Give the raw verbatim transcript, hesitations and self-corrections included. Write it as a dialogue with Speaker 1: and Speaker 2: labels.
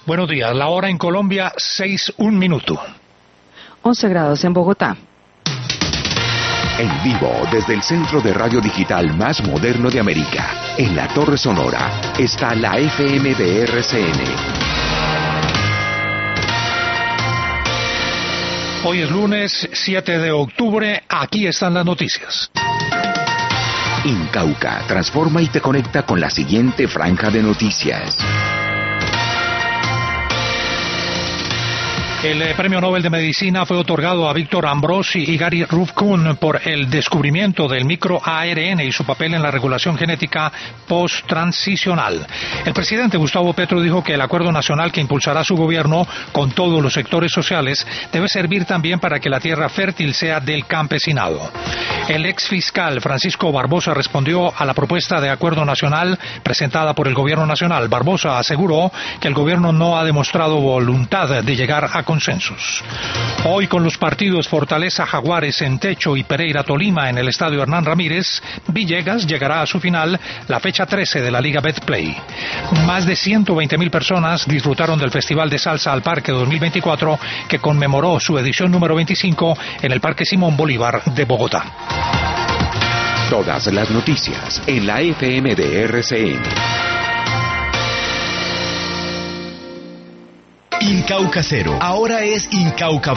Speaker 1: Buenos días, la hora en Colombia, seis, un minuto.
Speaker 2: once grados en Bogotá.
Speaker 3: En vivo, desde el centro de radio digital más moderno de América, en la Torre Sonora, está la F M de R C N.
Speaker 1: Hoy es lunes siete de octubre, aquí están las noticias.
Speaker 3: Incauca transforma y te conecta con la siguiente franja de noticias.
Speaker 1: El eh, Premio Nobel de Medicina fue otorgado a Víctor Ambrosi y Gary Ruvkun por el descubrimiento del micro A R N y su papel en la regulación genética post-transicional. El presidente Gustavo Petro dijo que el acuerdo nacional que impulsará su gobierno con todos los sectores sociales debe servir también para que la tierra fértil sea del campesinado. El ex fiscal Francisco Barbosa respondió a la propuesta de acuerdo nacional presentada por el gobierno nacional. Barbosa aseguró que el gobierno no ha demostrado voluntad de llegar a consensos. Hoy con los partidos Fortaleza Jaguares en Techo y Pereira Tolima en el estadio Hernán Ramírez, Villegas llegará a su final la fecha trece de la Liga Betplay. Más de ciento veinte mil personas disfrutaron del Festival de Salsa al Parque dos mil veinticuatro, que conmemoró su edición número veinticinco en el Parque Simón Bolívar de Bogotá.
Speaker 3: Todas las noticias en la F M de R C N.
Speaker 4: Incauca Cero, ahora es Incauca